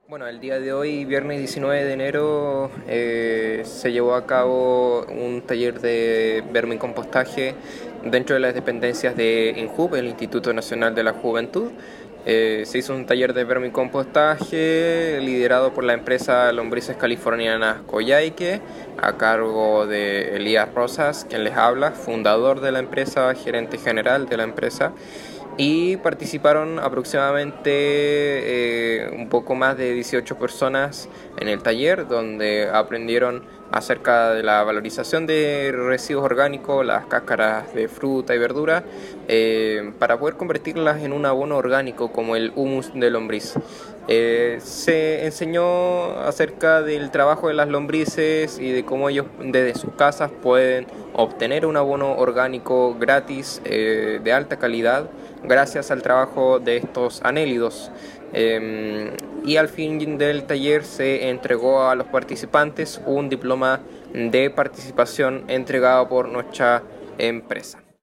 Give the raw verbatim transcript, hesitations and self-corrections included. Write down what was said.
Bueno, el día de hoy, viernes diecinueve de enero, eh, se llevó a cabo un taller de vermicompostaje dentro de las dependencias de INJUV, el Instituto Nacional de la Juventud. Eh, se hizo un taller de vermicompostaje liderado por la empresa Lombrices Californianas Coyhaique, a cargo de Elías Rosas, quien les habla, fundador de la empresa, gerente general de la empresa. Y participaron aproximadamente eh, un poco más de dieciocho personas en el taller, donde aprendieron acerca de la valorización de residuos orgánicos, las cáscaras de fruta y verdura, eh, para poder convertirlas en un abono orgánico como el humus de lombriz. Eh, se enseñó acerca del trabajo de las lombrices y de cómo ellos desde sus casas pueden obtener un abono orgánico gratis, eh, de alta calidad, gracias al trabajo de estos anélidos. Eh, y al fin del taller se entregó a los participantes un diploma de participación entregado por nuestra empresa.